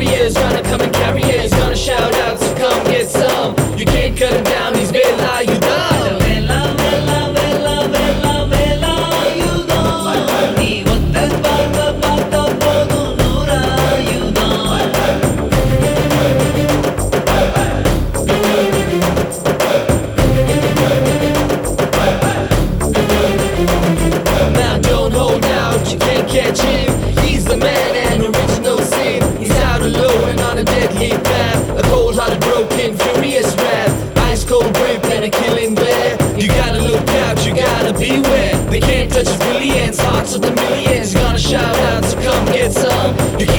barriers, gonna come and carry it. He's gonna shout out, so come get some. You can't cut him down, he's Vela Yudam. Vela, Vela, Vela, Vela, Vela Yudam. நீ ஒத்த பார்த்த பார்த்த போதும் நூறாயுதம். Now don't hold out, you can't catch him. He's the man and original sin. He's out alone and on a deadly path. A cold-hearted, broken, furious wrath. Ice cold grip and a killing glare. You gotta look out, you gotta beware. They can't touch his brilliance, hearts of the millions. Gonna shout out, so come get some. You